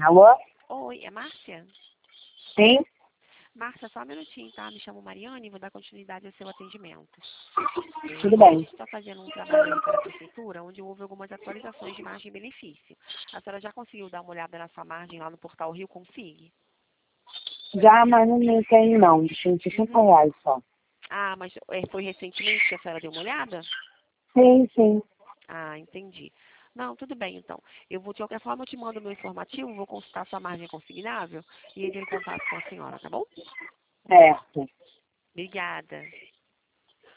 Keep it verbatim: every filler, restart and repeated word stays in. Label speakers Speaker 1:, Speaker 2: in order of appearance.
Speaker 1: Alô?
Speaker 2: Oi, é Márcia?
Speaker 1: Sim?
Speaker 2: Márcia, só um minutinho, tá? Me chamo Mariane e vou dar continuidade ao seu atendimento.
Speaker 1: Tudo
Speaker 2: É, a
Speaker 1: bem.
Speaker 2: gente está fazendo um trabalho aí para a prefeitura, onde houve algumas atualizações de margem e benefício. A senhora já conseguiu dar uma olhada nessa margem lá no portal Rio Config?
Speaker 1: Já, mas não me tenho não. Deixei sessenta
Speaker 2: Uhum.
Speaker 1: reais só.
Speaker 2: Ah, mas é, foi recentemente que a senhora deu uma olhada?
Speaker 1: Sim, sim.
Speaker 2: Ah, entendi. Não, tudo bem, então. Eu vou, de qualquer forma, eu te mando o meu informativo, vou consultar sua margem consignável e entro em contato com a senhora, tá bom?
Speaker 1: Certo.
Speaker 2: Obrigada.